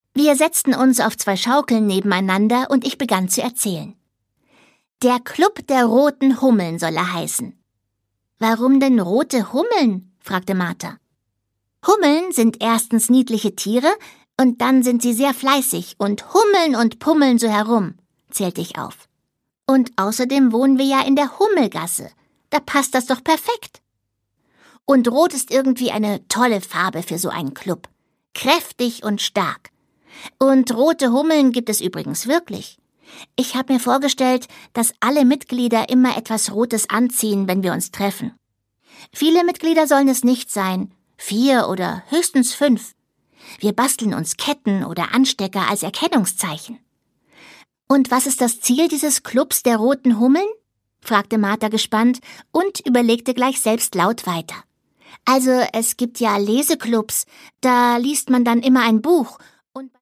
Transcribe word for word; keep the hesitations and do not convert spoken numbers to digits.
Wir setzten uns auf zwei Schaukeln nebeneinander und ich begann zu erzählen. Der Club der roten Hummeln soll er heißen. »Warum denn rote Hummeln?« fragte Martha. »Hummeln sind erstens niedliche Tiere und dann sind sie sehr fleißig und hummeln und pummeln so herum«, zählte ich auf. »Und außerdem wohnen wir ja in der Hummelgasse. Da passt das doch perfekt. Und rot ist irgendwie eine tolle Farbe für so einen Club. Kräftig und stark. Und rote Hummeln gibt es übrigens wirklich. Ich habe mir vorgestellt, dass alle Mitglieder immer etwas Rotes anziehen, wenn wir uns treffen. Viele Mitglieder sollen es nicht sein, vier oder höchstens fünf. Wir basteln uns Ketten oder Anstecker als Erkennungszeichen.« »Und was ist das Ziel dieses Clubs der roten Hummeln?« fragte Martha gespannt und überlegte gleich selbst laut weiter. »Also, es gibt ja Leseclubs, da liest man dann immer ein Buch